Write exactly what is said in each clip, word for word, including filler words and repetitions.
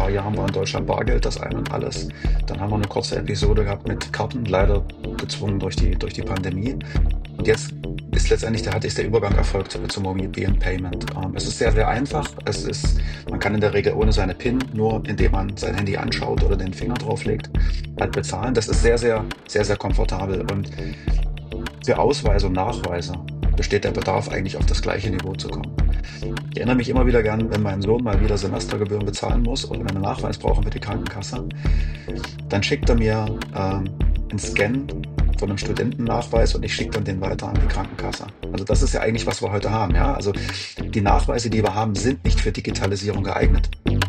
paar Jahren war in Deutschland Bargeld das Ein und Alles. Dann haben wir eine kurze Episode gehabt mit Karten, leider gezwungen durch die, durch die Pandemie. Und jetzt ist letztendlich der, hat ist der Übergang erfolgt zum mobilen Payment. Ähm, es ist sehr, sehr einfach. Es ist, man kann in der Regel ohne seine PIN, nur indem man sein Handy anschaut oder den Finger drauflegt, halt bezahlen. Das ist sehr, sehr, sehr, sehr komfortabel. Und für Ausweise und Nachweise besteht der Bedarf, eigentlich auf das gleiche Niveau zu kommen. Ich erinnere mich immer wieder gern, wenn mein Sohn mal wieder Semestergebühren bezahlen muss oder wenn er einen Nachweis braucht für die Krankenkasse, dann schickt er mir ähm, einen Scan von einem Studentennachweis und ich schicke dann den weiter an die Krankenkasse. Also das ist ja eigentlich, was wir heute haben. Ja? Also die Nachweise, die wir haben, sind nicht für Digitalisierung geeignet.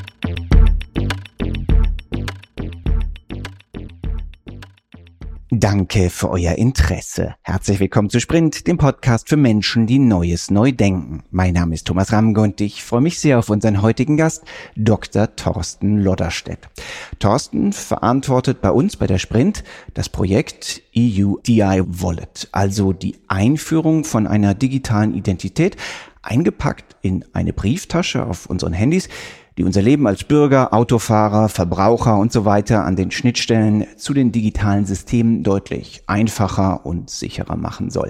Danke für euer Interesse. Herzlich willkommen zu Sprint, dem Podcast für Menschen, die Neues neu denken. Mein Name ist Thomas Ramge und ich freue mich sehr auf unseren heutigen Gast, Doktor Thorsten Lodderstedt. Thorsten verantwortet bei uns bei der Sprint das Projekt E U D I Wallet, also die Einführung von einer digitalen Identität, eingepackt in eine Brieftasche auf unseren Handys, die unser Leben als Bürger, Autofahrer, Verbraucher und so weiter an den Schnittstellen zu den digitalen Systemen deutlich einfacher und sicherer machen soll.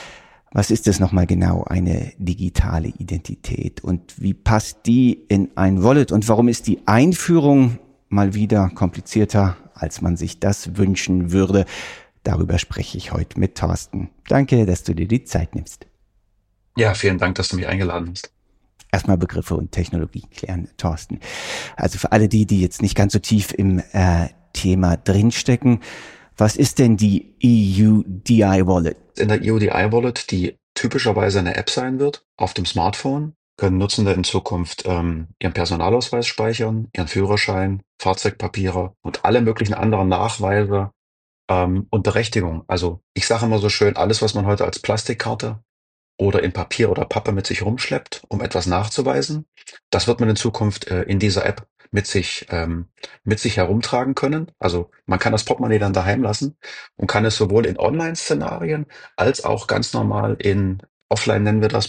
Was ist es nochmal genau, eine digitale Identität, und wie passt die in ein Wallet, und warum ist die Einführung mal wieder komplizierter, als man sich das wünschen würde? Darüber spreche ich heute mit Thorsten. Danke, dass du dir die Zeit nimmst. Ja, vielen Dank, dass du mich eingeladen hast. Erstmal Begriffe und Technologie klären, Thorsten. Also für alle die, die jetzt nicht ganz so tief im äh, Thema drinstecken, was ist denn die E U D I Wallet? In der E U D I Wallet, die typischerweise eine App sein wird, auf dem Smartphone, können Nutzende in Zukunft ähm, ihren Personalausweis speichern, ihren Führerschein, Fahrzeugpapiere und alle möglichen anderen Nachweise ähm, und Berechtigungen. Also ich sage immer so schön, alles, was man heute als Plastikkarte oder in Papier oder Pappe mit sich rumschleppt, um etwas nachzuweisen, das wird man in Zukunft äh, in dieser App mit sich ähm, mit sich herumtragen können. Also man kann das Portemonnaie dann daheim lassen und kann es sowohl in Online-Szenarien als auch ganz normal in Offline, nennen wir das,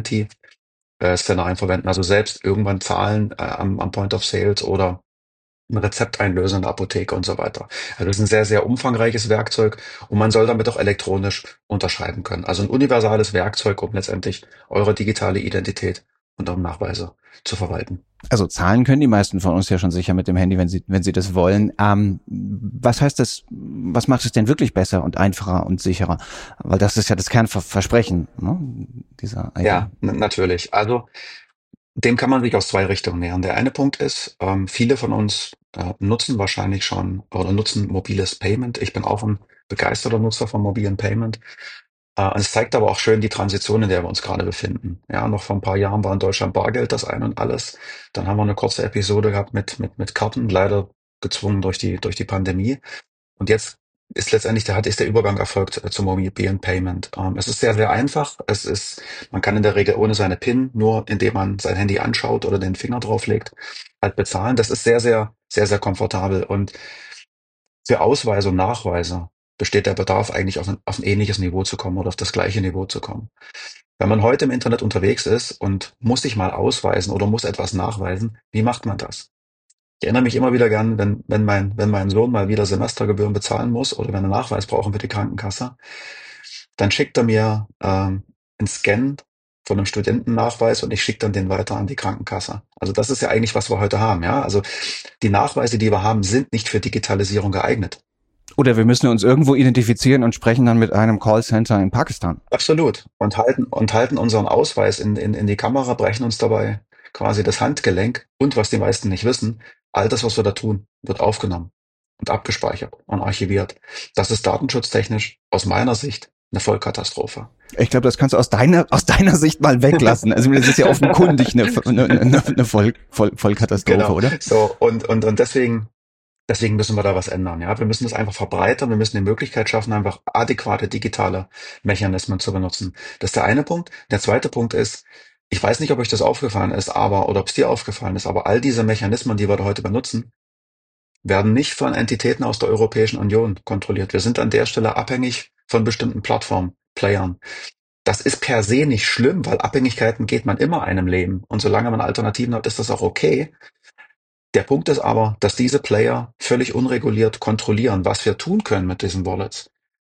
Proximity-Szenarien verwenden. Also selbst irgendwann zahlen äh, am, am Point of Sales oder ein Rezept einlösen in der Apotheke und so weiter. Also das ist ein sehr, sehr umfangreiches Werkzeug und man soll damit auch elektronisch unterschreiben können. Also ein universales Werkzeug, um letztendlich eure digitale Identität und eure Nachweise zu verwalten. Also zahlen können die meisten von uns ja schon sicher mit dem Handy, wenn sie wenn sie das wollen. Ähm, was heißt das, was macht es denn wirklich besser und einfacher und sicherer? Weil das ist ja das Kernversprechen, ne, dieser I D. Ja, n- natürlich. Also dem kann man sich aus zwei Richtungen nähern. Der eine Punkt ist, ähm, viele von uns äh, nutzen wahrscheinlich schon oder nutzen mobiles Payment. Ich bin auch ein begeisterter Nutzer von mobilen Payment. Äh, es zeigt aber auch schön die Transition, in der wir uns gerade befinden. Ja, noch vor ein paar Jahren war in Deutschland Bargeld das Ein und Alles. Dann haben wir eine kurze Episode gehabt mit, mit, mit Karten, leider gezwungen durch die, durch die Pandemie. Und jetzt ist letztendlich der, hat ist der Übergang erfolgt äh, zum mobilen Payment. Ähm, es ist sehr, sehr einfach. Es ist, man kann in der Regel ohne seine PIN, nur indem man sein Handy anschaut oder den Finger drauflegt, halt bezahlen. Das ist sehr, sehr, sehr, sehr komfortabel. Und für Ausweise und Nachweise besteht der Bedarf, eigentlich auf ein, auf ein ähnliches Niveau zu kommen oder auf das gleiche Niveau zu kommen. Wenn man heute im Internet unterwegs ist und muss sich mal ausweisen oder muss etwas nachweisen, wie macht man das? Ich erinnere mich immer wieder gern, wenn, wenn mein, wenn mein Sohn mal wieder Semestergebühren bezahlen muss oder wenn er einen Nachweis braucht für die Krankenkasse, dann schickt er mir ähm, einen Scan von einem Studentennachweis und ich schicke dann den weiter an die Krankenkasse. Also das ist ja eigentlich, was wir heute haben. Ja, also die Nachweise, die wir haben, sind nicht für Digitalisierung geeignet. Oder wir müssen uns irgendwo identifizieren und sprechen dann mit einem Callcenter in Pakistan. Absolut. Und halten, und halten unseren Ausweis in, in, in die Kamera, brechen uns dabei quasi das Handgelenk. Und was die meisten nicht wissen, all das, was wir da tun, wird aufgenommen und abgespeichert und archiviert. Das ist datenschutztechnisch aus meiner Sicht eine Vollkatastrophe. Ich glaube, das kannst du aus deiner aus deiner Sicht mal weglassen. Also das ist ja offenkundig eine, eine, eine, eine Voll, Voll, Vollkatastrophe, Genau. oder? So, und, und, und deswegen, deswegen müssen wir da was ändern. Ja, wir müssen das einfach verbreitern. Wir müssen die Möglichkeit schaffen, einfach adäquate digitale Mechanismen zu benutzen. Das ist der eine Punkt. Der zweite Punkt ist, ich weiß nicht, ob euch das aufgefallen ist, aber, oder ob es dir aufgefallen ist, aber all diese Mechanismen, die wir da heute benutzen, werden nicht von Entitäten aus der Europäischen Union kontrolliert. Wir sind an der Stelle abhängig von bestimmten Plattformen, Playern. Das ist per se nicht schlimm, weil Abhängigkeiten geht man immer einem Leben. Und solange man Alternativen hat, ist das auch okay. Der Punkt ist aber, dass diese Player völlig unreguliert kontrollieren, was wir tun können mit diesen Wallets.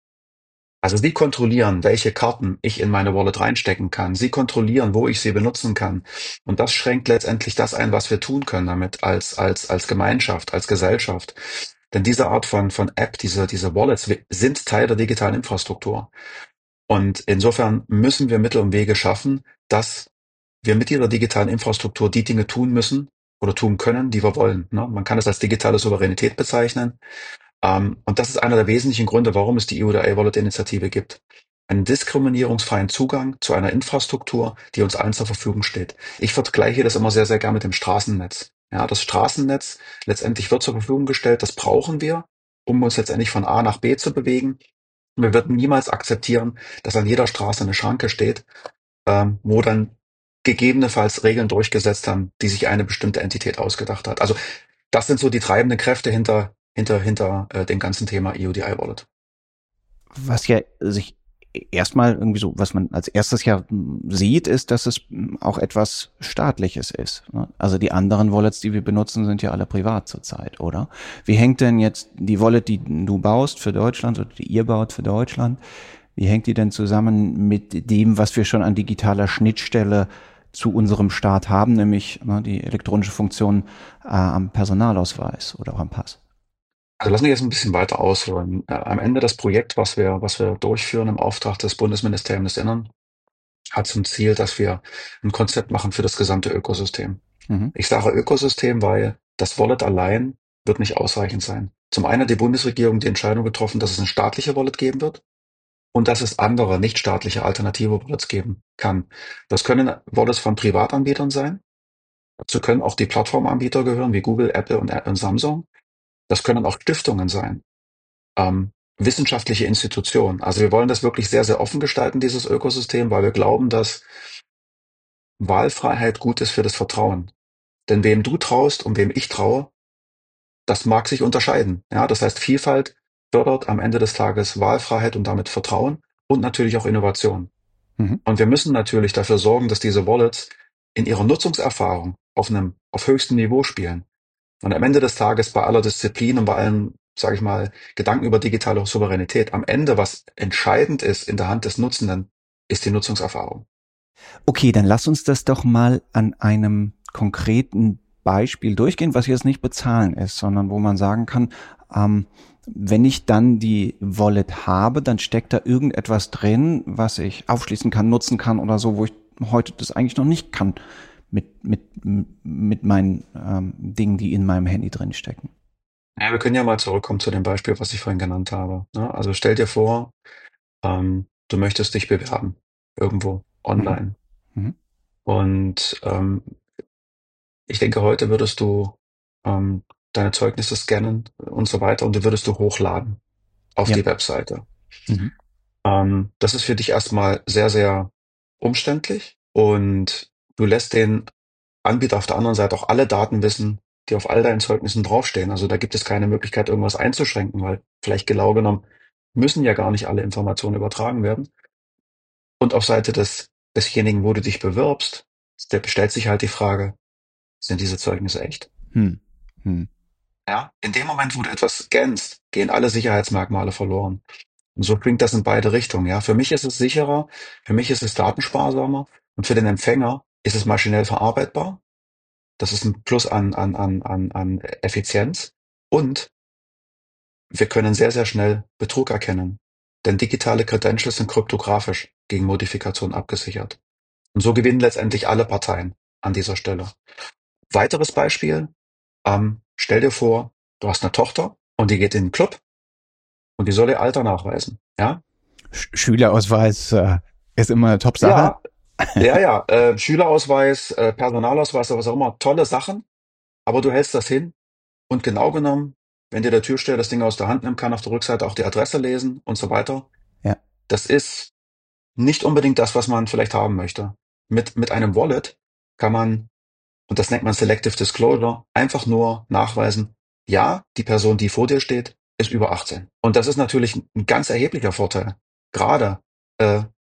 Also sie kontrollieren, welche Karten ich in meine Wallet reinstecken kann. Sie kontrollieren, wo ich sie benutzen kann. Und das schränkt letztendlich das ein, was wir tun können damit als, als, als Gemeinschaft, als Gesellschaft. Denn diese Art von, von App, diese, diese Wallets sind Teil der digitalen Infrastruktur. Und insofern müssen wir Mittel und Wege schaffen, dass wir mit dieser digitalen Infrastruktur die Dinge tun müssen oder tun können, die wir wollen. Ne? Man kann es als digitale Souveränität bezeichnen. Ähm, und das ist einer der wesentlichen Gründe, warum es die E U der A-Wallet-Initiative gibt. Einen diskriminierungsfreien Zugang zu einer Infrastruktur, die uns allen zur Verfügung steht. Ich vergleiche das immer sehr, sehr gern mit dem Straßennetz. Ja, das Straßennetz letztendlich wird zur Verfügung gestellt. Das brauchen wir, um uns letztendlich von A nach B zu bewegen. Wir würden niemals akzeptieren, dass an jeder Straße eine Schranke steht, ähm, wo dann gegebenenfalls Regeln durchgesetzt haben, die sich eine bestimmte Entität ausgedacht hat. Also das sind so die treibenden Kräfte hinter hinter hinter äh, dem ganzen Thema E U D I-Wallet. Was ja sich erstmal irgendwie so, was man als erstes ja sieht, ist, dass es auch etwas Staatliches ist. Also die anderen Wallets, die wir benutzen, sind ja alle privat zurzeit, oder? Wie hängt denn jetzt die Wallet, die du baust für Deutschland oder die ihr baut für Deutschland, wie hängt die denn zusammen mit dem, was wir schon an digitaler Schnittstelle zu unserem Staat haben, nämlich ne, die elektronische Funktion äh, am Personalausweis oder auch am Pass? Also lassen wir jetzt ein bisschen weiter ausholen. Äh, am Ende das Projekt, was wir, was wir durchführen im Auftrag des Bundesministeriums des Innern, hat zum Ziel, dass wir ein Konzept machen für das gesamte Ökosystem. Mhm. Ich sage Ökosystem, weil das Wallet allein wird nicht ausreichend sein. Zum einen hat die Bundesregierung die Entscheidung getroffen, dass es eine staatliche Wallet geben wird und dass es andere nichtstaatliche alternative Wallets geben kann. Das können Wallets von Privatanbietern sein. Dazu können auch die Plattformanbieter gehören, wie Google, Apple und, und Samsung. Das können auch Stiftungen sein, ähm, wissenschaftliche Institutionen. Also wir wollen das wirklich sehr, sehr offen gestalten, dieses Ökosystem, weil wir glauben, dass Wahlfreiheit gut ist für das Vertrauen. Denn wem du traust und wem ich traue, das mag sich unterscheiden. Ja, das heißt, Vielfalt fördert am Ende des Tages Wahlfreiheit und damit Vertrauen und natürlich auch Innovation. Mhm. Und wir müssen natürlich dafür sorgen, dass diese Wallets in ihrer Nutzungserfahrung auf einem, auf höchstem Niveau spielen. Und am Ende des Tages bei aller Disziplin und bei allem, sage ich mal, Gedanken über digitale Souveränität, am Ende, was entscheidend ist in der Hand des Nutzenden, ist die Nutzungserfahrung. Okay, dann lass uns das doch mal an einem konkreten Beispiel durchgehen, was jetzt nicht bezahlen ist, sondern wo man sagen kann, ähm, wenn ich dann die Wallet habe, dann steckt da irgendetwas drin, was ich aufschließen kann, nutzen kann oder so, wo ich heute das eigentlich noch nicht kann mit mit mit meinen ähm, Dingen, die in meinem Handy drin stecken. Ja, wir können ja mal zurückkommen zu dem Beispiel, was ich vorhin genannt habe. Ne? Also stell dir vor, ähm, du möchtest dich bewerben irgendwo Mhm. online. Mhm. Und ähm, ich denke, heute würdest du ähm, deine Zeugnisse scannen und so weiter und die würdest du hochladen auf Ja. die Webseite. Mhm. Ähm, das ist für dich erstmal sehr, sehr umständlich und du lässt den Anbieter auf der anderen Seite auch alle Daten wissen, die auf all deinen Zeugnissen draufstehen. Also da gibt es keine Möglichkeit, irgendwas einzuschränken, weil vielleicht genau genommen müssen ja gar nicht alle Informationen übertragen werden. Und auf Seite des desjenigen, wo du dich bewirbst, der stellt sich halt die Frage, sind diese Zeugnisse echt? Hm. Hm. Ja, in dem Moment, wo du etwas scannst, gehen alle Sicherheitsmerkmale verloren. Und so klingt das in beide Richtungen. Ja, für mich ist es sicherer, für mich ist es datensparsamer und für den Empfänger ist es maschinell verarbeitbar. Das ist ein Plus an, an, an, an, an Effizienz. Und wir können sehr, sehr schnell Betrug erkennen. Denn digitale Credentials sind kryptografisch gegen Modifikation abgesichert. Und so gewinnen letztendlich alle Parteien an dieser Stelle. Weiteres Beispiel, ähm, stell dir vor, du hast eine Tochter und die geht in den Club und die soll ihr Alter nachweisen. Ja, Sch Schülerausweis äh, ist immer eine Top-Sache. ja, ja, ja. Äh, Schülerausweis, äh, Personalausweis, was auch immer, tolle Sachen, aber du hältst das hin und genau genommen, wenn dir der Türsteher das Ding aus der Hand nimmt, kann auf der Rückseite auch die Adresse lesen und so weiter. Ja. Das ist nicht unbedingt das, was man vielleicht haben möchte. Mit, mit einem Wallet kann man, und das nennt man Selective Disclosure, einfach nur nachweisen, ja, die Person, die vor dir steht, ist über achtzehn. Und das ist natürlich ein ganz erheblicher Vorteil. Gerade äh,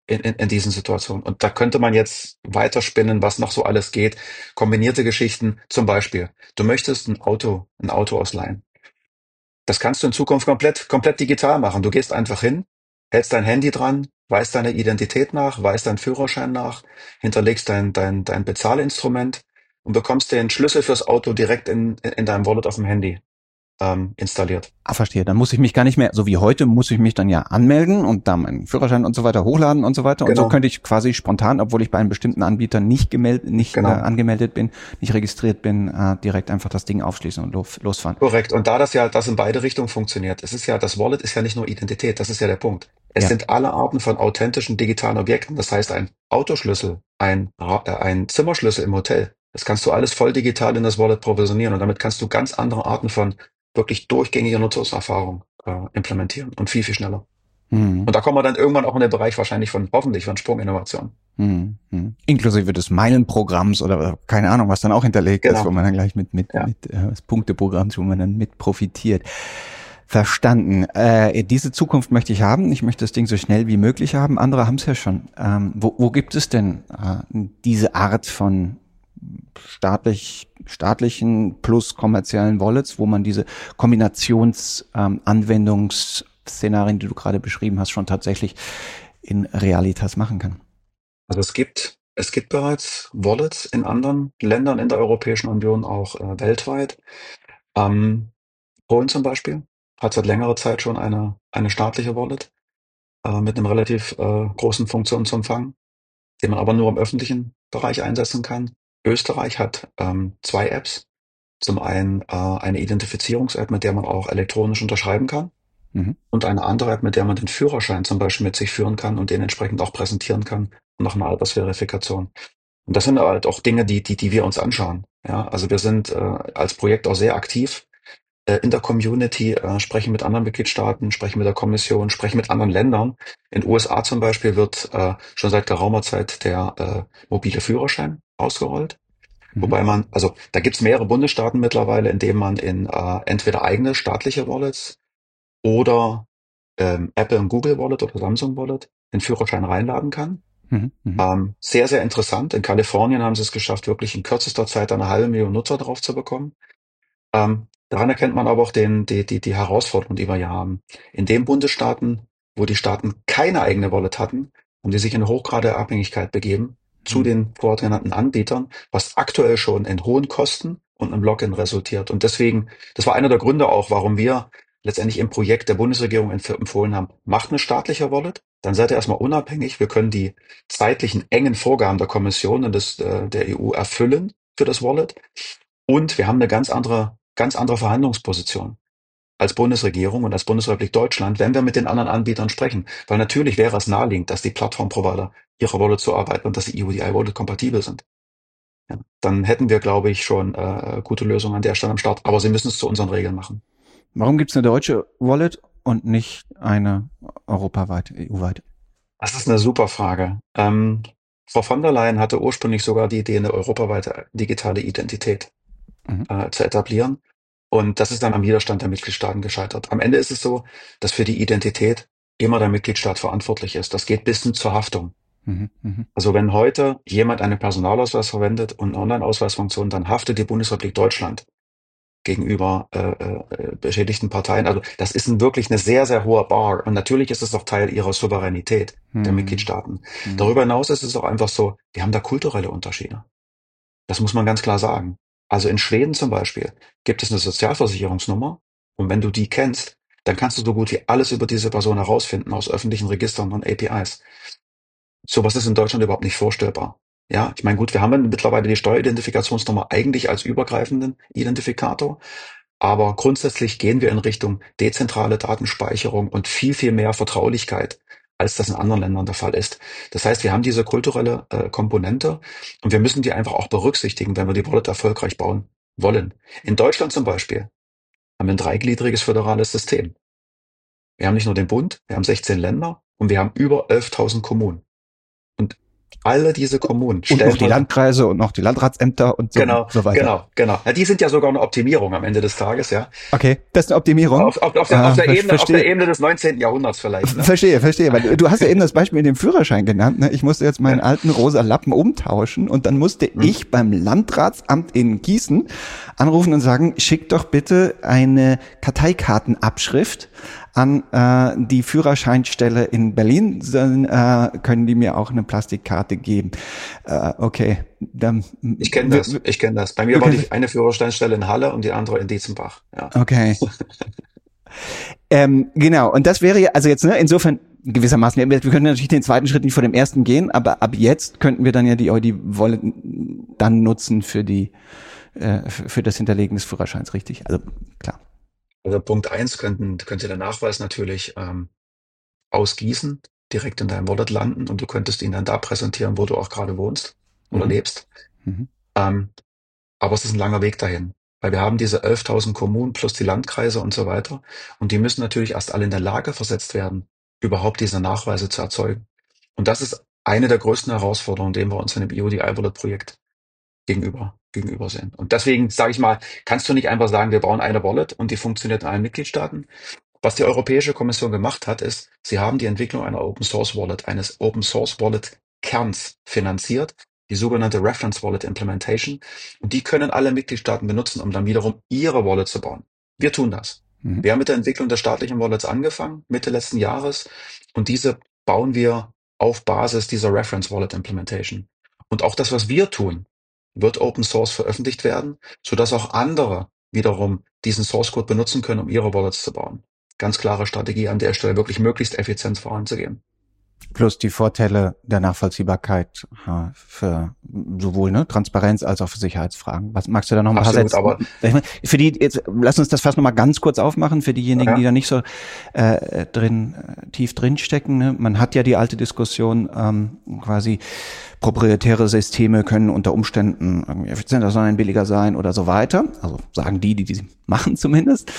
in, in, in diesen Situationen. Und da könnte man jetzt weiterspinnen, was noch so alles geht. Kombinierte Geschichten, zum Beispiel, du möchtest ein Auto, ein Auto ausleihen. Das kannst du in Zukunft komplett, komplett digital machen. Du gehst einfach hin, hältst dein Handy dran, weist deine Identität nach, weist deinen Führerschein nach, hinterlegst dein, dein, dein Bezahlinstrument und bekommst den Schlüssel fürs Auto direkt in, in deinem Wallet auf dem Handy ähm, installiert. Ah, verstehe. Dann muss ich mich gar nicht mehr, so wie heute, muss ich mich dann ja anmelden und da meinen Führerschein und so weiter hochladen und so weiter. Und so Genau, könnte ich quasi spontan, obwohl ich bei einem bestimmten Anbieter nicht gemeldet, nicht äh, genau. angemeldet bin, nicht registriert bin, äh, direkt einfach das Ding aufschließen und los, losfahren. Korrekt. Und da das ja, das in beide Richtungen funktioniert, es ist ja, das Wallet ist ja nicht nur Identität, das ist ja der Punkt. Es Ja. sind alle Arten von authentischen digitalen Objekten. Das heißt, ein Autoschlüssel, ein, Ra- äh, ein Zimmerschlüssel im Hotel, das kannst du alles voll digital in das Wallet provisionieren und damit kannst du ganz andere Arten von wirklich durchgängiger Nutzungserfahrung äh, implementieren und viel, viel schneller. Mhm. Und da kommen wir dann irgendwann auch in den Bereich wahrscheinlich von, hoffentlich von Sprunginnovation. Mhm. Mhm. Inklusive des Meilenprogramms oder keine Ahnung, was dann auch hinterlegt ist, wo Genau. man dann gleich mit, mit, Ja. mit äh, das Punkteprogramms, wo man dann mit profitiert. Verstanden. Äh, diese Zukunft möchte ich haben. Ich möchte das Ding so schnell wie möglich haben. Andere haben es ja schon. Ähm, wo, wo gibt es denn äh, diese Art von staatlich, staatlichen plus kommerziellen Wallets, wo man diese Kombinations-Anwendungsszenarien, ähm, die du gerade beschrieben hast, schon tatsächlich in Realitas machen kann? Also es gibt, es gibt bereits Wallets in anderen Ländern in der Europäischen Union, auch äh, weltweit. Ähm, Polen zum Beispiel hat seit längerer Zeit schon eine, eine staatliche Wallet äh, mit einem relativ äh, großen Funktionsumfang, den man aber nur im öffentlichen Bereich einsetzen kann. Österreich hat ähm, zwei Apps. Zum einen äh, eine Identifizierungs-App, mit der man auch elektronisch unterschreiben kann, Mhm. und eine andere App, mit der man den Führerschein zum Beispiel mit sich führen kann und den entsprechend auch präsentieren kann und noch eine Altersverifikation. Und das sind halt auch Dinge, die, die, die wir uns anschauen. Ja, also wir sind äh, als Projekt auch sehr aktiv äh, in der Community, äh, sprechen mit anderen Mitgliedstaaten, sprechen mit der Kommission, sprechen mit anderen Ländern. In den U S A zum Beispiel wird äh, schon seit geraumer Zeit der äh, mobile Führerschein ausgerollt. Mhm. Wobei man, also da gibt's mehrere Bundesstaaten mittlerweile, in denen man in äh, entweder eigene staatliche Wallets oder ähm, Apple und Google Wallet oder Samsung Wallet den Führerschein reinladen kann. Mhm. Mhm. Ähm, sehr, sehr interessant. In Kalifornien haben sie es geschafft, wirklich in kürzester Zeit eine halbe Million Nutzer drauf zu bekommen. Ähm, daran erkennt man aber auch den, die, die, die Herausforderung, die wir hier haben. In den Bundesstaaten, wo die Staaten keine eigene Wallet hatten, haben die sich in hochgrade Abhängigkeit begeben zu Mhm. den vorher genannten Anbietern, was aktuell schon in hohen Kosten und einem Login resultiert. Und deswegen, das war einer der Gründe auch, warum wir letztendlich im Projekt der Bundesregierung empf- empfohlen haben, macht eine staatliche Wallet, dann seid ihr erstmal unabhängig. Wir können die zeitlichen engen Vorgaben der Kommission und des, äh, der E U erfüllen für das Wallet. Und wir haben eine ganz andere, ganz andere Verhandlungsposition als Bundesregierung und als Bundesrepublik Deutschland, wenn wir mit den anderen Anbietern sprechen. Weil natürlich wäre es naheliegend, dass die Plattformprovider ihre Wallet zuarbeiten und dass die E U D I-Wallet kompatibel sind. Ja, dann hätten wir, glaube ich, schon äh, gute Lösungen an der Stelle am Start. Aber sie müssen es zu unseren Regeln machen. Warum gibt es eine deutsche Wallet und nicht eine europaweite, E U-weite? Das ist eine super Frage. Ähm, Frau von der Leyen hatte ursprünglich sogar die Idee, eine europaweite digitale Identität Mhm. äh, zu etablieren. Und das ist dann am Widerstand der Mitgliedstaaten gescheitert. Am Ende ist es so, dass für die Identität immer der Mitgliedstaat verantwortlich ist. Das geht bis hin zur Haftung. Mhm. Mhm. Also wenn heute jemand einen Personalausweis verwendet und eine Online-Ausweisfunktion, dann haftet die Bundesrepublik Deutschland gegenüber äh, äh, beschädigten Parteien. Also das ist ein, wirklich eine sehr, sehr hohe Bar. Und natürlich ist es auch Teil ihrer Souveränität der Mhm. Mitgliedstaaten. Mhm. Darüber hinaus ist es auch einfach so, wir haben da kulturelle Unterschiede. Das muss man ganz klar sagen. Also in Schweden zum Beispiel gibt es eine Sozialversicherungsnummer und wenn du die kennst, dann kannst du so gut wie alles über diese Person herausfinden aus öffentlichen Registern und A P Is. Sowas ist in Deutschland überhaupt nicht vorstellbar. Ja, ich meine, gut, wir haben mittlerweile die Steueridentifikationsnummer eigentlich als übergreifenden Identifikator, aber grundsätzlich gehen wir in Richtung dezentrale Datenspeicherung und viel, viel mehr Vertraulichkeit, als das in anderen Ländern der Fall ist. Das heißt, wir haben diese kulturelle äh, Komponente und wir müssen die einfach auch berücksichtigen, wenn wir die Wallet erfolgreich bauen wollen. In Deutschland zum Beispiel haben wir ein dreigliedriges föderales System. Wir haben nicht nur den Bund, wir haben sechzehn Länder und wir haben über elftausend Kommunen. Und Alle diese Kommunen Und noch stellen die heute, Landkreise und noch die Landratsämter und so, genau, so weiter. genau, genau. Ja, die sind ja sogar eine Optimierung am Ende des Tages, ja. Okay, das ist eine Optimierung. Auf, auf, auf der, auf Äh, der ver Ebene, auf der verstehe, Ebene des neunzehnten Jahrhunderts vielleicht, ne? verstehe, verstehe. Weil du, du hast ja eben das Beispiel mit dem Führerschein genannt. Ne? Ich musste jetzt meinen Ja. alten rosa Lappen umtauschen und dann musste Hm? ich beim Landratsamt in Gießen anrufen und sagen, schick doch bitte eine Karteikartenabschrift an äh, die Führerscheinstelle in Berlin, dann äh, können die mir auch eine Plastikkarte geben. Äh, okay, dann Ich kenne wir, das, wir, ich kenne das. Bei mir wir war können, die eine Führersteinstelle in Halle und die andere in Dietzenbach, ja. okay. Ähm, genau, und das wäre ja, also jetzt, ne, insofern gewissermaßen, wir, wir können natürlich den zweiten Schritt nicht vor dem ersten gehen, aber ab jetzt könnten wir dann ja die, die Wallet dann nutzen für die, äh, für, für das Hinterlegen des Führerscheins, richtig? Also, klar. Also Punkt eins könnten, könnte der Nachweis natürlich ähm, ausgießen, direkt in deinem Wallet landen und du könntest ihn dann da präsentieren, wo du auch gerade wohnst oder Mhm. lebst. Mhm. Ähm, aber es ist ein langer Weg dahin, weil wir haben diese elftausend Kommunen plus die Landkreise und so weiter und die müssen natürlich erst alle in der Lage versetzt werden, überhaupt diese Nachweise zu erzeugen. Und das ist eine der größten Herausforderungen, denen wir uns in dem E U D I-Wallet-Projekt gegenüber, gegenüber sehen. Und deswegen sage ich mal, kannst du nicht einfach sagen, wir bauen eine Wallet und die funktioniert in allen Mitgliedstaaten. Was die Europäische Kommission gemacht hat, ist, sie haben die Entwicklung einer Open Source Wallet, eines Open Source Wallet Kerns finanziert, die sogenannte Reference Wallet Implementation. Und die können alle Mitgliedstaaten benutzen, um dann wiederum ihre Wallet zu bauen. Wir tun das. Mhm. Wir haben mit der Entwicklung der staatlichen Wallets angefangen, Mitte letzten Jahres. Und diese bauen wir auf Basis dieser Reference Wallet Implementation. Und auch das, was wir tun, wird Open Source veröffentlicht werden, sodass auch andere wiederum diesen Source Code benutzen können, um ihre Wallets zu bauen. Ganz klare Strategie an der Stelle, wirklich möglichst effizient voranzugehen. Plus die Vorteile der Nachvollziehbarkeit äh, für sowohl ne, Transparenz als auch für Sicherheitsfragen. Was magst du da noch ein paar Absolut, Sätze? aber Für die, jetzt lass uns das fast noch mal ganz kurz aufmachen, für diejenigen, die ja, da nicht so äh, drin, äh, tief drin stecken. Ne? Man hat ja die alte Diskussion ähm, quasi, proprietäre Systeme können unter Umständen irgendwie effizienter sein, billiger sein oder so weiter. Also sagen die, die die machen zumindest.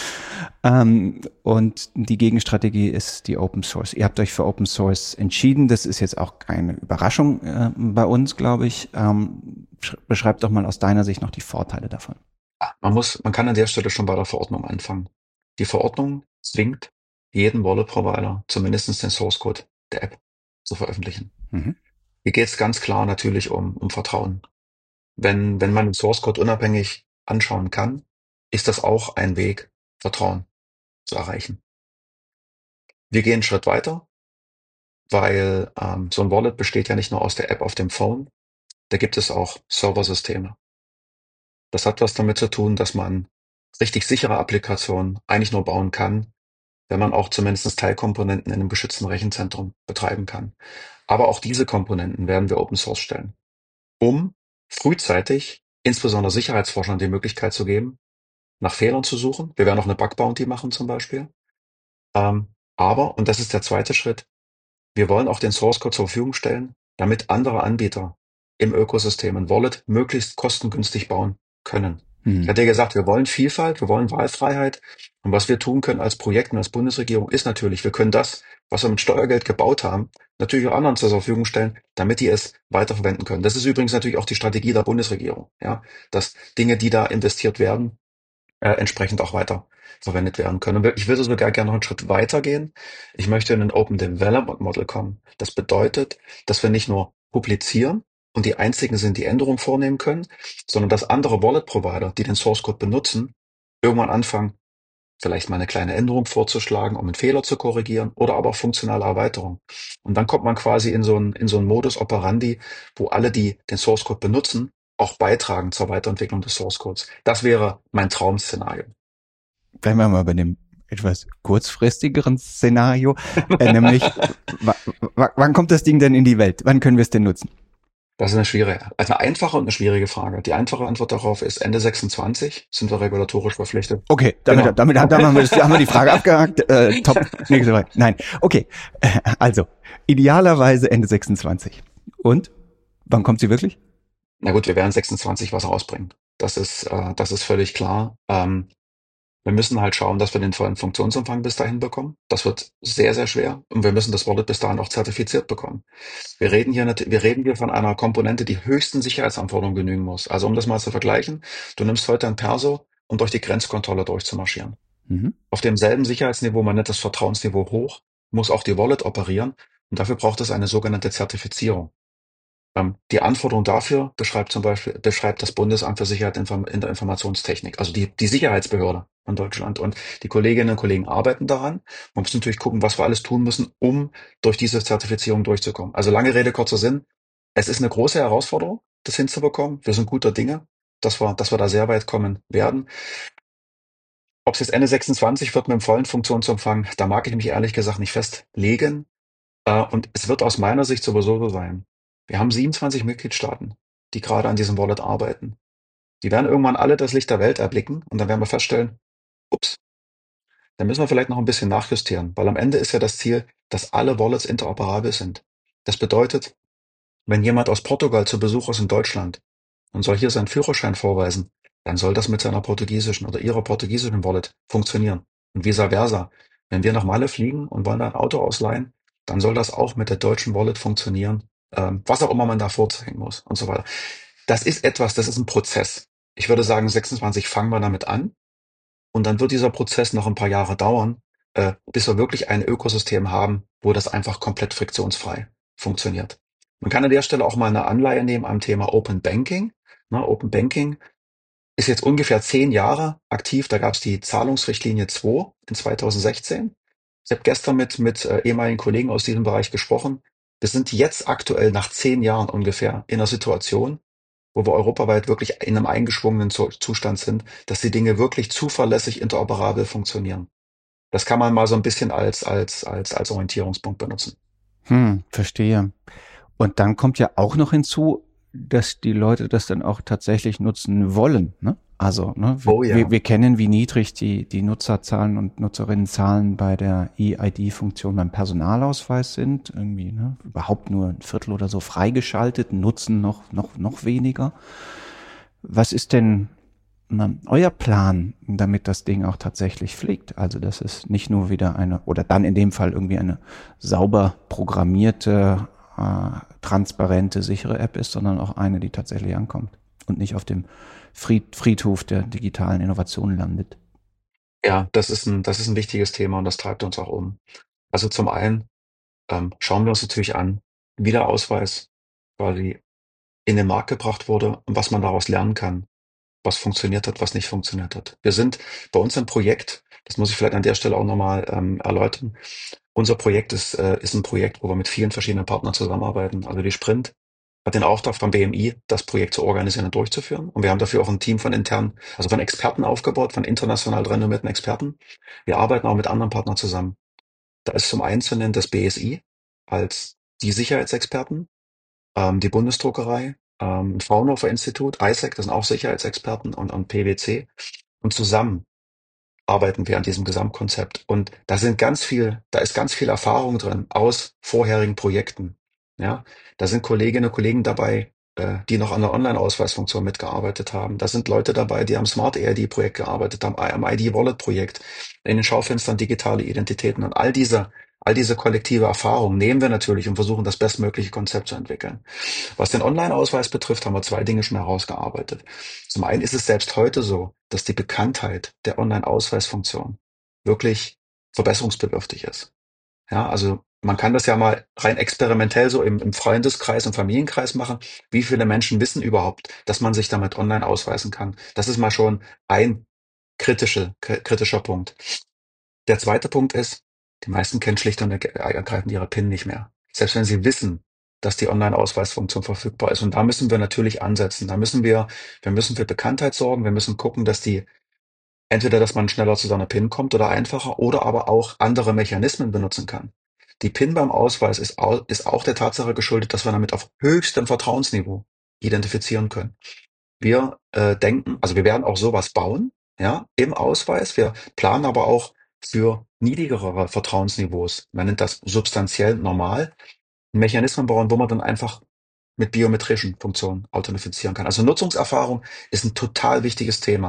Ähm, und die Gegenstrategie ist die Open Source. Ihr habt euch für Open Source entschieden. Das ist jetzt auch keine Überraschung äh, bei uns, glaube ich. Ähm, beschreib doch mal aus deiner Sicht noch die Vorteile davon. man muss, man kann an der Stelle schon bei der Verordnung anfangen. Die Verordnung zwingt jeden Wallet Provider zumindest den Source Code der App zu veröffentlichen. Mhm. Hier geht es ganz klar natürlich um, um Vertrauen. Wenn, wenn man den Source Code unabhängig anschauen kann, ist das auch ein Weg, Vertrauen zu erreichen. Wir gehen einen Schritt weiter, weil ähm, so ein Wallet besteht ja nicht nur aus der App auf dem Phone, da gibt es auch Serversysteme. Das hat was damit zu tun, dass man richtig sichere Applikationen eigentlich nur bauen kann, wenn man auch zumindest Teilkomponenten in einem geschützten Rechenzentrum betreiben kann. Aber auch diese Komponenten werden wir Open Source stellen, um frühzeitig insbesondere Sicherheitsforschern die Möglichkeit zu geben, nach Fehlern zu suchen. Wir werden auch eine Bug Bounty machen zum Beispiel. Ähm, aber, und das ist der zweite Schritt, wir wollen auch den Source Code zur Verfügung stellen, damit andere Anbieter im Ökosystem ein Wallet möglichst kostengünstig bauen können. Ich Mhm. hatte ja gesagt, wir wollen Vielfalt, wir wollen Wahlfreiheit. Und was wir tun können als Projekt und als Bundesregierung ist natürlich, wir können das, was wir mit Steuergeld gebaut haben, natürlich auch anderen zur Verfügung stellen, damit die es weiterverwenden können. Das ist übrigens natürlich auch die Strategie der Bundesregierung, ja, dass Dinge, die da investiert werden, äh, entsprechend auch weiter verwendet werden können. Und ich würde sogar gerne noch einen Schritt weiter gehen. Ich möchte in ein Open Development Model kommen. Das bedeutet, dass wir nicht nur publizieren und die einzigen sind, die Änderungen vornehmen können, sondern dass andere Wallet Provider, die den Source Code benutzen, irgendwann anfangen, vielleicht mal eine kleine Änderung vorzuschlagen, um einen Fehler zu korrigieren oder aber auch funktionale Erweiterung. Und dann kommt man quasi in so einen, in so einen Modus operandi, wo alle, die den Source Code benutzen, auch beitragen zur Weiterentwicklung des Source Codes. Das wäre mein Traum-Szenario. Bleiben wir mal bei dem etwas kurzfristigeren Szenario, äh, nämlich wann kommt das Ding denn in die Welt? Wann können wir es denn nutzen? Das ist eine schwierige, also eine einfache und eine schwierige Frage. Die einfache Antwort darauf ist Ende sechsundzwanzig sind wir regulatorisch verpflichtet. Okay, damit, Genau. damit, damit haben, wir das, haben wir die Frage abgehakt. Äh, top, nächste Frage. Nein, okay. Äh, also, idealerweise Ende sechsundzwanzig. Und? Wann kommt sie wirklich? Na gut, wir werden sechsundzwanzig was rausbringen. Das ist, äh, das ist völlig klar. Ähm, Wir müssen halt schauen, dass wir den vollen Funktionsumfang bis dahin bekommen. Das wird sehr, sehr schwer. Und wir müssen das Wallet bis dahin auch zertifiziert bekommen. Wir reden hier, nat- wir reden hier von einer Komponente, die höchsten Sicherheitsanforderungen genügen muss. Also um das mal zu vergleichen, du nimmst heute ein Perso, um durch die Grenzkontrolle durchzumarschieren. Mhm. Auf demselben Sicherheitsniveau, man nennt das Vertrauensniveau hoch, muss auch die Wallet operieren. Und dafür braucht es eine sogenannte Zertifizierung. Ähm, die Anforderung dafür beschreibt zum Beispiel, beschreibt das Bundesamt für Sicherheit Inform- in der Informationstechnik, also die, die Sicherheitsbehörde in Deutschland. Und die Kolleginnen und Kollegen arbeiten daran. Man muss natürlich gucken, was wir alles tun müssen, um durch diese Zertifizierung durchzukommen. Also lange Rede, kurzer Sinn. Es ist eine große Herausforderung, das hinzubekommen. Wir sind guter Dinge, dass wir, dass wir da sehr weit kommen werden. Ob es jetzt Ende sechsundzwanzig wird mit dem vollen Funktionsumfang, da mag ich mich ehrlich gesagt nicht festlegen. Äh, und es wird aus meiner Sicht sowieso so sein. Wir haben siebenundzwanzig Mitgliedstaaten, die gerade an diesem Wallet arbeiten. Die werden irgendwann alle das Licht der Welt erblicken und dann werden wir feststellen, ups, da müssen wir vielleicht noch ein bisschen nachjustieren, weil am Ende ist ja das Ziel, dass alle Wallets interoperabel sind. Das bedeutet, wenn jemand aus Portugal zu Besuch ist in Deutschland und soll hier seinen Führerschein vorweisen, dann soll das mit seiner portugiesischen oder ihrer portugiesischen Wallet funktionieren. Und vice versa. Wenn wir nach Malle fliegen und wollen da ein Auto ausleihen, dann soll das auch mit der deutschen Wallet funktionieren, ähm, was auch immer man da vorzeigen muss und so weiter. Das ist etwas, das ist ein Prozess. Ich würde sagen, sechsundzwanzig fangen wir damit an und dann wird dieser Prozess noch ein paar Jahre dauern, äh, bis wir wirklich ein Ökosystem haben, wo das einfach komplett friktionsfrei funktioniert. Man kann an der Stelle auch mal eine Anleihe nehmen am Thema Open Banking. Ne, Open Banking ist jetzt ungefähr zehn Jahre aktiv. Da gab es die Zahlungsrichtlinie zwei in zweitausendsechzehn. Ich habe gestern mit, mit äh, ehemaligen Kollegen aus diesem Bereich gesprochen. Wir sind jetzt aktuell nach zehn Jahren ungefähr in einer Situation, wo wir europaweit wirklich in einem eingeschwungenen Zu- Zustand sind, dass die Dinge wirklich zuverlässig interoperabel funktionieren. Das kann man mal so ein bisschen als, als, als, als Orientierungspunkt benutzen. Hm, verstehe. Und dann kommt ja auch noch hinzu, dass die Leute das dann auch tatsächlich nutzen wollen. Ne? Also ne, wir, Oh wir, ja. wir kennen, wie niedrig die, die Nutzerzahlen und Nutzerinnenzahlen bei der E I D-Funktion beim Personalausweis sind. Irgendwie ne, überhaupt nur ein Viertel oder so freigeschaltet, nutzen noch, noch, noch weniger. Was ist denn na, euer Plan, damit das Ding auch tatsächlich fliegt? Also, dass es nicht nur wieder eine, oder dann in dem Fall irgendwie eine sauber programmierte, äh, transparente, sichere App ist, sondern auch eine, die tatsächlich ankommt und nicht auf dem Fried, Friedhof der digitalen Innovation landet. Ja, das ist ein, das ist ein wichtiges Thema und das treibt uns auch um. Also zum einen ähm, schauen wir uns natürlich an, wie der Ausweis quasi in den Markt gebracht wurde und was man daraus lernen kann, was funktioniert hat, was nicht funktioniert hat. Wir sind bei uns im Projekt, das muss ich vielleicht an der Stelle auch nochmal ähm, erläutern. Unser Projekt ist, äh, ist ein Projekt, wo wir mit vielen verschiedenen Partnern zusammenarbeiten. Also die Sprint hat den Auftrag vom B M I, das Projekt zu organisieren und durchzuführen. Und wir haben dafür auch ein Team von intern, also von Experten aufgebaut, von international renommierten Experten. Wir arbeiten auch mit anderen Partnern zusammen. Da ist zum einen zu nennen das B S I als die Sicherheitsexperten, ähm, die Bundesdruckerei, ähm, Fraunhofer Institut, I S E C, das sind auch Sicherheitsexperten und, und P wc. Und zusammen arbeiten wir an diesem Gesamtkonzept. Und da sind ganz viel, da ist ganz viel Erfahrung drin aus vorherigen Projekten. Ja, da sind Kolleginnen und Kollegen dabei, äh, die noch an der Online-Ausweisfunktion mitgearbeitet haben. Da sind Leute dabei, die am Smart E I D-Projekt gearbeitet haben, am I D-Wallet-Projekt, in den Schaufenstern digitale Identitäten. Und all diese, all diese kollektive Erfahrung nehmen wir natürlich und versuchen, das bestmögliche Konzept zu entwickeln. Was den Online-Ausweis betrifft, haben wir zwei Dinge schon herausgearbeitet. Zum einen ist es selbst heute so, dass die Bekanntheit der Online-Ausweisfunktion wirklich verbesserungsbedürftig ist. Ja, also man kann das ja mal rein experimentell so im, im Freundeskreis und Familienkreis machen. Wie viele Menschen wissen überhaupt, dass man sich damit online ausweisen kann? Das ist mal schon ein kritische, kritischer Punkt. Der zweite Punkt ist, die meisten kennen schlicht und ergreifend ihre PIN nicht mehr. Selbst wenn sie wissen, dass die Online-Ausweisfunktion verfügbar ist. Und da müssen wir natürlich ansetzen. Da müssen wir, wir müssen für Bekanntheit sorgen. Wir müssen gucken, dass die, entweder, dass man schneller zu seiner PIN kommt oder einfacher oder aber auch andere Mechanismen benutzen kann. Die PIN beim Ausweis ist, au- ist auch der Tatsache geschuldet, dass wir damit auf höchstem Vertrauensniveau identifizieren können. Wir äh, denken, also wir werden auch sowas bauen, ja, im Ausweis. Wir planen aber auch für niedrigere Vertrauensniveaus, man nennt das substanziell normal, Mechanismen bauen, wo man dann einfach mit biometrischen Funktionen authentifizieren kann. Also Nutzungserfahrung ist ein total wichtiges Thema.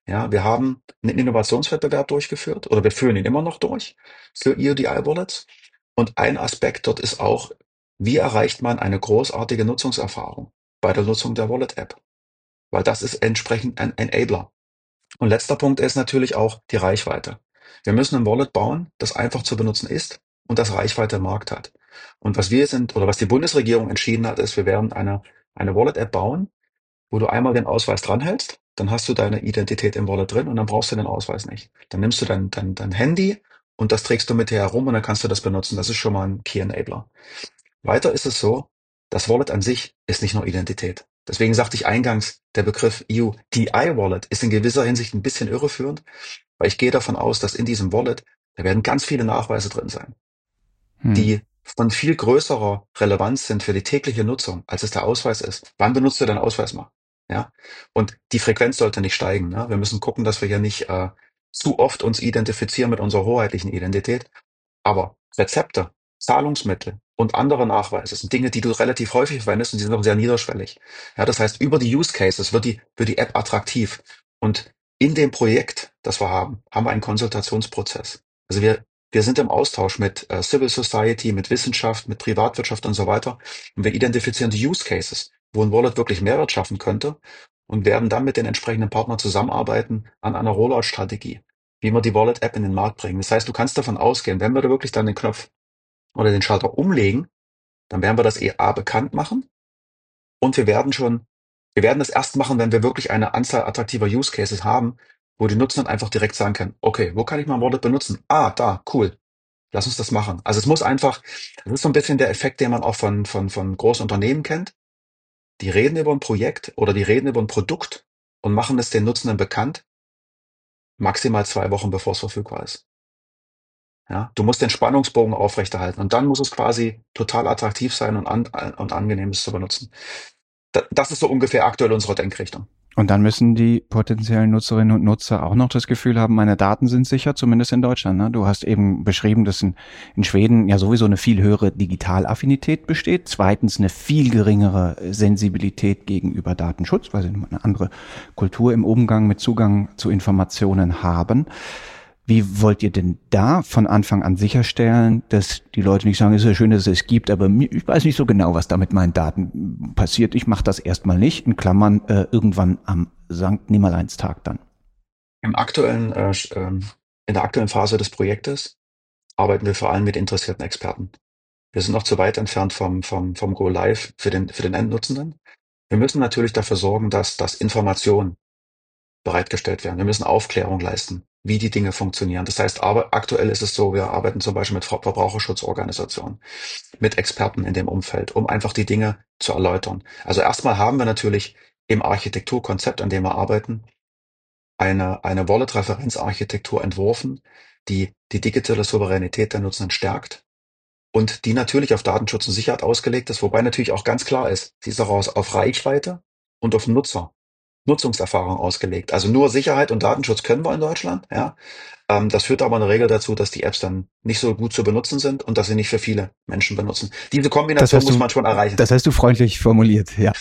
Ja, wir haben einen Innovationswettbewerb durchgeführt oder wir führen ihn immer noch durch für E U D I-Wallets. Und ein Aspekt dort ist auch, wie erreicht man eine großartige Nutzungserfahrung bei der Nutzung der Wallet-App? Weil das ist entsprechend ein Enabler. Und letzter Punkt ist natürlich auch die Reichweite. Wir müssen ein Wallet bauen, das einfach zu benutzen ist und das Reichweite im Markt hat. Und was wir sind oder was die Bundesregierung entschieden hat, ist, wir werden eine, eine Wallet-App bauen, wo du einmal den Ausweis dranhältst, dann hast du deine Identität im Wallet drin und dann brauchst du den Ausweis nicht. Dann nimmst du dein, dein, dein Handy und das trägst du mit dir herum und dann kannst du das benutzen. Das ist schon mal ein Key Enabler. Weiter ist es so, das Wallet an sich ist nicht nur Identität. Deswegen sagte ich eingangs, der Begriff E U D I-Wallet ist in gewisser Hinsicht ein bisschen irreführend, weil ich gehe davon aus, dass in diesem Wallet, da werden ganz viele Nachweise drin sein, Hm. die von viel größerer Relevanz sind für die tägliche Nutzung, als es der Ausweis ist. Wann benutzt du deinen Ausweis mal? Ja, und die Frequenz sollte nicht steigen. Ne? Wir müssen gucken, dass wir hier nicht äh, zu oft uns identifizieren mit unserer hoheitlichen Identität. Aber Rezepte, Zahlungsmittel und andere Nachweise sind Dinge, die du relativ häufig verwendest und die sind auch sehr niederschwellig. Ja, das heißt, über die Use Cases wird die, wird die App attraktiv. Und in dem Projekt, das wir haben, haben wir einen Konsultationsprozess. Also wir, wir sind im Austausch mit äh, Civil Society, mit Wissenschaft, mit Privatwirtschaft und so weiter. Und wir identifizieren die Use Cases, wo ein Wallet wirklich Mehrwert schaffen könnte und werden dann mit den entsprechenden Partnern zusammenarbeiten an einer Rollout-Strategie, wie wir die Wallet-App in den Markt bringen. Das heißt, du kannst davon ausgehen, wenn wir da wirklich dann den Knopf oder den Schalter umlegen, dann werden wir das E A bekannt machen und wir werden schon, wir werden das erst machen, wenn wir wirklich eine Anzahl attraktiver Use Cases haben, wo die Nutzer dann einfach direkt sagen können, okay, wo kann ich mein Wallet benutzen? Ah, da, cool. Lass uns das machen. Also es muss einfach, das ist so ein bisschen der Effekt, den man auch von, von, von großen Unternehmen kennt. Die reden über ein Projekt oder die reden über ein Produkt und machen es den Nutzenden bekannt, maximal zwei Wochen bevor es verfügbar ist. Ja, du musst den Spannungsbogen aufrechterhalten und dann muss es quasi total attraktiv sein und, an, und angenehm es zu benutzen. Da, das ist so ungefähr aktuell unsere Denkrichtung. Und dann müssen die potenziellen Nutzerinnen und Nutzer auch noch das Gefühl haben, meine Daten sind sicher, zumindest in Deutschland. Ne? Du hast eben beschrieben, dass in, in Schweden ja sowieso eine viel höhere Digitalaffinität besteht. Zweitens eine viel geringere Sensibilität gegenüber Datenschutz, weil sie eine andere Kultur im Umgang mit Zugang zu Informationen haben. Wie wollt ihr denn da von Anfang an sicherstellen, dass die Leute nicht sagen, es ist ja schön, dass es es gibt, aber ich weiß nicht so genau, was da mit meinen Daten passiert. Ich mache das erstmal nicht, in Klammern äh, irgendwann am Sankt Nimmerleinstag dann. Im aktuellen, äh, ähm, in der aktuellen Phase des Projektes arbeiten wir vor allem mit interessierten Experten. Wir sind noch zu weit entfernt vom, vom, vom Go Live für den, für den Endnutzenden. Wir müssen natürlich dafür sorgen, dass, dass Informationen bereitgestellt werden. Wir müssen Aufklärung leisten, wie die Dinge funktionieren. Das heißt, aber aktuell ist es so, wir arbeiten zum Beispiel mit Verbraucherschutzorganisationen, mit Experten in dem Umfeld, um einfach die Dinge zu erläutern. Also erstmal haben wir natürlich im Architekturkonzept, an dem wir arbeiten, eine, eine Wallet-Referenzarchitektur entworfen, die die digitale Souveränität der Nutzenden stärkt und die natürlich auf Datenschutz und Sicherheit ausgelegt ist, wobei natürlich auch ganz klar ist, sie ist auch aus- auf Reichweite und auf Nutzer, Nutzungserfahrung ausgelegt. Also nur Sicherheit und Datenschutz können wir in Deutschland, ja. Ähm, das führt aber in der Regel dazu, dass die Apps dann nicht so gut zu benutzen sind und dass sie nicht für viele Menschen benutzen. Diese Das Kombination hast muss du, man schon erreichen. das hast du freundlich formuliert, ja.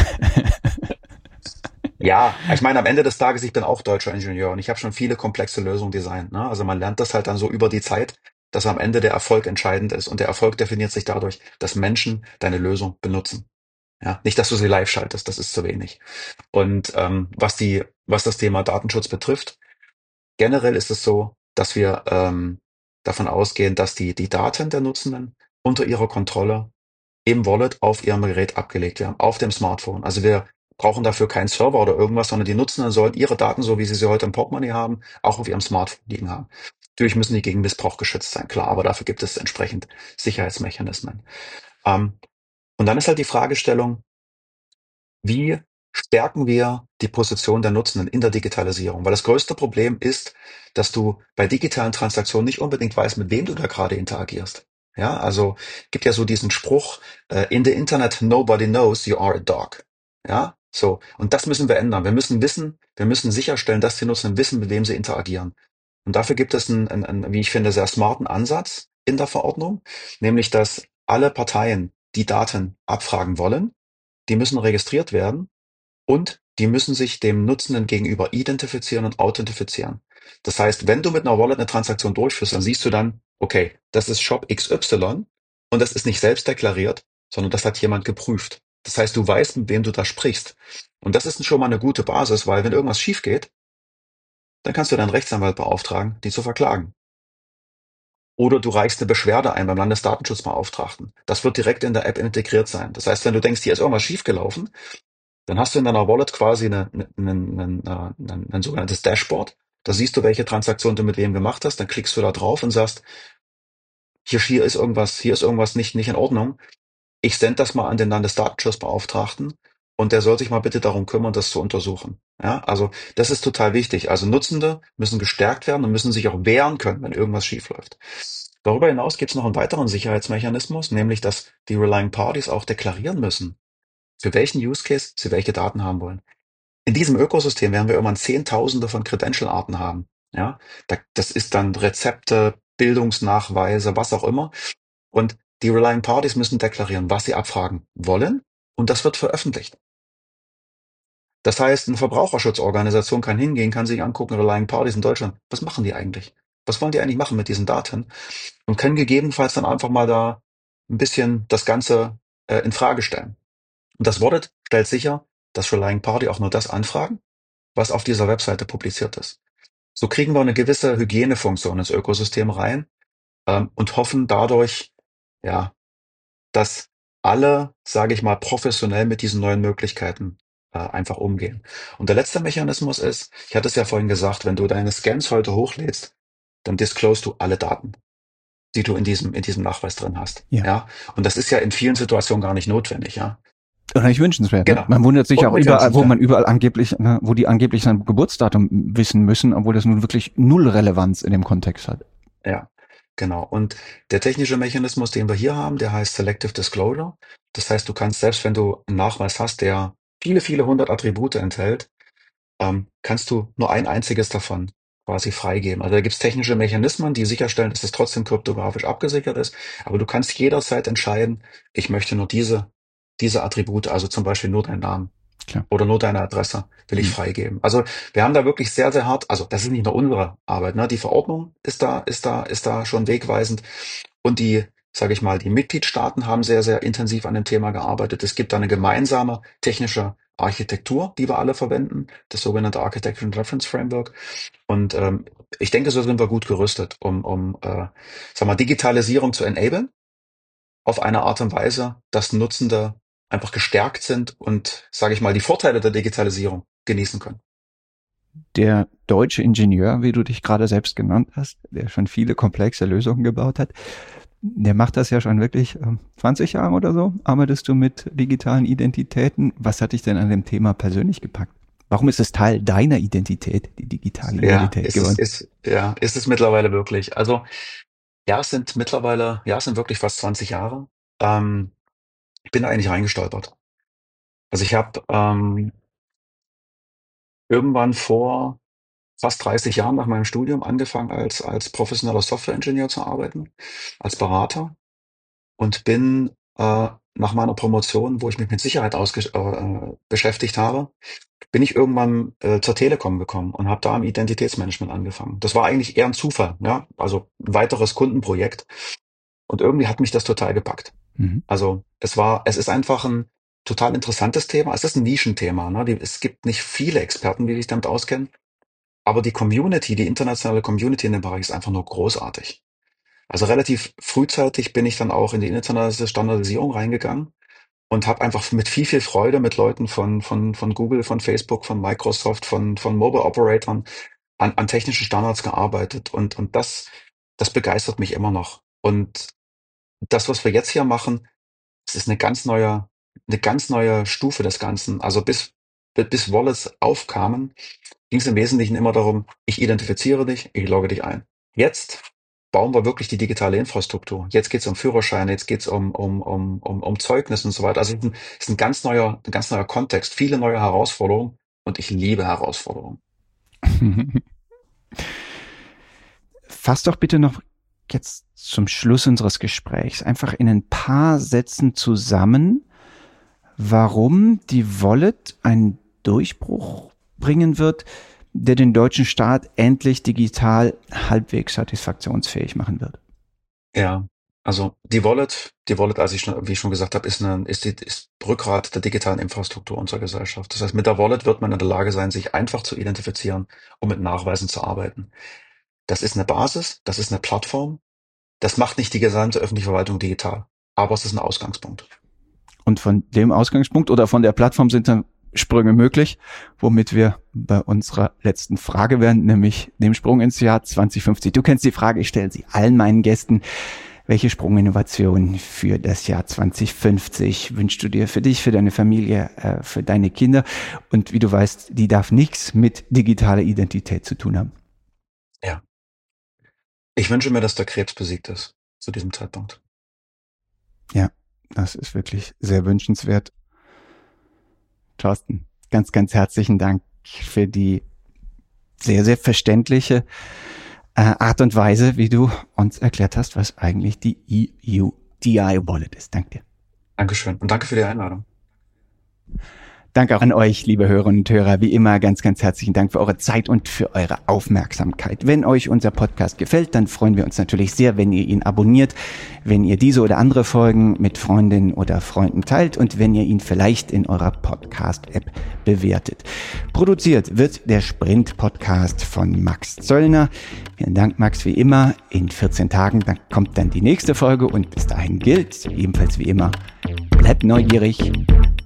Ja, ich meine, am Ende des Tages, ich bin auch deutscher Ingenieur und ich habe schon viele komplexe Lösungen designt. Ne? Also man lernt das halt dann so über die Zeit, dass am Ende der Erfolg entscheidend ist. Und der Erfolg definiert sich dadurch, dass Menschen deine Lösung benutzen. Ja, nicht, dass du sie live schaltest, das ist zu wenig. Und ähm, was die, was das Thema Datenschutz betrifft, generell ist es so, dass wir ähm, davon ausgehen, dass die, die Daten der Nutzenden unter ihrer Kontrolle im Wallet auf ihrem Gerät abgelegt werden, auf dem Smartphone. Also wir brauchen dafür keinen Server oder irgendwas, sondern die Nutzenden sollen ihre Daten, so wie sie sie heute im Portemonnaie haben, auch auf ihrem Smartphone liegen haben. Natürlich müssen die gegen Missbrauch geschützt sein, klar, aber dafür gibt es entsprechend Sicherheitsmechanismen. Ähm, und dann ist halt die Fragestellung, wie stärken wir die Position der Nutzenden in der Digitalisierung? Weil das größte Problem ist, dass du bei digitalen Transaktionen nicht unbedingt weißt, mit wem du da gerade interagierst. Ja, also gibt ja so diesen Spruch, äh, in the Internet nobody knows you are a dog. Ja, so. Und das müssen wir ändern. Wir müssen wissen, wir müssen sicherstellen, dass die Nutzenden wissen, mit wem sie interagieren. Und dafür gibt es einen, einen, einen, wie ich finde, sehr smarten Ansatz in der Verordnung, nämlich dass alle Parteien, die Daten abfragen wollen, die müssen registriert werden und die müssen sich dem Nutzenden gegenüber identifizieren und authentifizieren. Das heißt, wenn du mit einer Wallet eine Transaktion durchführst, dann siehst du dann, okay, das ist Shop X Y und das ist nicht selbst deklariert, sondern das hat jemand geprüft. Das heißt, du weißt, mit wem du da sprichst. Und das ist schon mal eine gute Basis, weil wenn irgendwas schief geht, dann kannst du deinen Rechtsanwalt beauftragen, die zu verklagen. Oder du reichst eine Beschwerde ein beim Landesdatenschutzbeauftragten. Das wird direkt in der App integriert sein. Das heißt, wenn du denkst, hier ist irgendwas schiefgelaufen, dann hast du in deiner Wallet quasi eine, eine, eine, eine, eine, ein sogenanntes Dashboard. Da siehst du, welche Transaktion du mit wem gemacht hast. Dann klickst du da drauf und sagst, hier, hier ist irgendwas, hier ist irgendwas nicht, nicht in Ordnung. Ich sende das mal an den Landesdatenschutzbeauftragten und der soll sich mal bitte darum kümmern, das zu untersuchen. Ja, also das ist total wichtig. Also Nutzende müssen gestärkt werden und müssen sich auch wehren können, wenn irgendwas schief läuft. Darüber hinaus gibt es noch einen weiteren Sicherheitsmechanismus, nämlich dass die Relying Parties auch deklarieren müssen, für welchen Use Case sie welche Daten haben wollen. In diesem Ökosystem werden wir irgendwann Zehntausende von Credential-Arten haben. Ja, da, das ist dann Rezepte, Bildungsnachweise, was auch immer. Und die Relying Parties müssen deklarieren, was sie abfragen wollen, und das wird veröffentlicht. Das heißt, eine Verbraucherschutzorganisation kann hingehen, kann sich angucken, Relying Parties in Deutschland, was machen die eigentlich? Was wollen die eigentlich machen mit diesen Daten? Und können gegebenenfalls dann einfach mal da ein bisschen das Ganze äh, in Frage stellen. Und das Wallet stellt sicher, dass Relying Party auch nur das anfragen, was auf dieser Webseite publiziert ist. So kriegen wir eine gewisse Hygienefunktion ins Ökosystem rein ähm, und hoffen dadurch, ja, dass alle, sage ich mal, professionell mit diesen neuen Möglichkeiten äh, einfach umgehen. Und der letzte Mechanismus ist, ich hatte es ja vorhin gesagt, wenn du deine Scans heute hochlädst, dann disclose du alle Daten, die du in diesem, in diesem Nachweis drin hast. Ja. Ja. Und das ist ja in vielen Situationen gar nicht notwendig, ja. Oder nicht wünschenswert. Genau. Ne? Man wundert sich Und auch nicht überall, wo wünschenswert. man überall angeblich, ne, wo die angeblich sein Geburtsdatum wissen müssen, obwohl das nun wirklich null Relevanz in dem Kontext hat. Ja, genau. Und der technische Mechanismus, den wir hier haben, der heißt Selective Disclosure. Das heißt, du kannst, selbst wenn du einen Nachweis hast, der viele, viele hundert Attribute enthält, ähm, kannst du nur ein einziges davon quasi freigeben. Also da gibt es technische Mechanismen, die sicherstellen, dass es trotzdem kryptografisch abgesichert ist. Aber du kannst jederzeit entscheiden, ich möchte nur diese, diese Attribute, also zum Beispiel nur deinen Namen. Klar. Oder nur deine Adresse will ich Mhm. freigeben. Also wir haben da wirklich sehr, sehr hart, also das ist nicht nur unsere Arbeit, ne? Die Verordnung ist da, ist da, ist da schon wegweisend. Und die, sage ich mal, die Mitgliedstaaten haben sehr, sehr intensiv an dem Thema gearbeitet. Es gibt da eine gemeinsame technische Architektur, die wir alle verwenden, das sogenannte Architecture and Reference Framework. Und ähm, ich denke, so sind wir gut gerüstet, um, um äh, sag mal, Digitalisierung zu enablen, auf eine Art und Weise, dass Nutzende einfach gestärkt sind und, sage ich mal, die Vorteile der Digitalisierung genießen können. Der deutsche Ingenieur, wie du dich gerade selbst genannt hast, der schon viele komplexe Lösungen gebaut hat, der macht das ja schon wirklich äh, zwanzig Jahre oder so. Arbeitest du mit digitalen Identitäten? Was hat dich denn an dem Thema persönlich gepackt? Warum ist es Teil deiner Identität, die digitale Ja, Identität ist es, geworden? ist, ja, ist es mittlerweile wirklich. Also, ja, es sind mittlerweile, ja, es sind wirklich fast zwanzig Jahre. Ähm, ich bin da eigentlich reingestolpert. Also ich habe ähm, irgendwann vor fast dreißig Jahren nach meinem Studium angefangen, als, als professioneller Softwareingenieur zu arbeiten, als Berater, und bin äh, nach meiner Promotion, wo ich mich mit Sicherheit ausge äh, beschäftigt habe, bin ich irgendwann äh, zur Telekom gekommen und habe da im Identitätsmanagement angefangen. Das war eigentlich eher ein Zufall, ja, also ein weiteres Kundenprojekt. Und irgendwie hat mich das total gepackt. Mhm. Also es war, es ist einfach ein total interessantes Thema. Es ist ein Nischenthema. Ne? Die, es gibt nicht viele Experten, die sich damit auskennen. Aber die Community, die internationale Community in dem Bereich ist einfach nur großartig. Also relativ frühzeitig bin ich dann auch in die internationale Standardisierung reingegangen und habe einfach mit viel, viel Freude mit Leuten von, von, von Google, von Facebook, von Microsoft, von, von Mobile Operatoren an, an technischen Standards gearbeitet. Und, und das, das begeistert mich immer noch. Und das, was wir jetzt hier machen, das ist eine ganz neue, eine ganz neue Stufe des Ganzen. Also bis, bis Wallets aufkamen, ging es im Wesentlichen immer darum, ich identifiziere dich, ich logge dich ein. Jetzt bauen wir wirklich die digitale Infrastruktur. Jetzt geht es um Führerscheine, jetzt geht es um, um, um, um, um Zeugnis und so weiter. Also es ist ein, es ist ein ganz neuer, ein ganz neuer Kontext, viele neue Herausforderungen, und ich liebe Herausforderungen. Fass doch bitte noch jetzt zum Schluss unseres Gesprächs einfach in ein paar Sätzen zusammen, warum die Wallet ein Durchbruch bringen wird, der den deutschen Staat endlich digital halbwegs satisfaktionsfähig machen wird? Ja, also die Wallet, die Wallet, als ich schon, wie ich schon gesagt habe, ist, eine, ist, die, ist Rückgrat der digitalen Infrastruktur unserer Gesellschaft. Das heißt, mit der Wallet wird man in der Lage sein, sich einfach zu identifizieren und mit Nachweisen zu arbeiten. Das ist eine Basis, das ist eine Plattform. Das macht nicht die gesamte öffentliche Verwaltung digital, aber es ist ein Ausgangspunkt. Und von dem Ausgangspunkt oder von der Plattform sind dann Sprünge möglich, womit wir bei unserer letzten Frage wären, nämlich dem Sprung ins Jahr zwanzig fünfzig. Du kennst die Frage, ich stelle sie allen meinen Gästen. Welche Sprunginnovation für das Jahr zwanzig fünfzig wünschst du dir für dich, für deine Familie, äh, für deine Kinder? Und wie du weißt, die darf nichts mit digitaler Identität zu tun haben. Ja. Ich wünsche mir, dass der Krebs besiegt ist zu diesem Zeitpunkt. Ja, das ist wirklich sehr wünschenswert. Thorsten, ganz, ganz herzlichen Dank für die sehr, sehr verständliche äh, Art und Weise, wie du uns erklärt hast, was eigentlich die E U D I-Wallet ist. Danke dir. Dankeschön und danke für die Einladung. Danke auch an euch, liebe Hörerinnen und Hörer. Wie immer ganz, ganz herzlichen Dank für eure Zeit und für eure Aufmerksamkeit. Wenn euch unser Podcast gefällt, dann freuen wir uns natürlich sehr, wenn ihr ihn abonniert, wenn ihr diese oder andere Folgen mit Freundinnen oder Freunden teilt und wenn ihr ihn vielleicht in eurer Podcast-App bewertet. Produziert wird der Sprint-Podcast von Max Zöllner. Vielen Dank, Max, wie immer. In vierzehn Tagen dann kommt dann die nächste Folge und bis dahin gilt, ebenfalls wie immer, bleibt neugierig.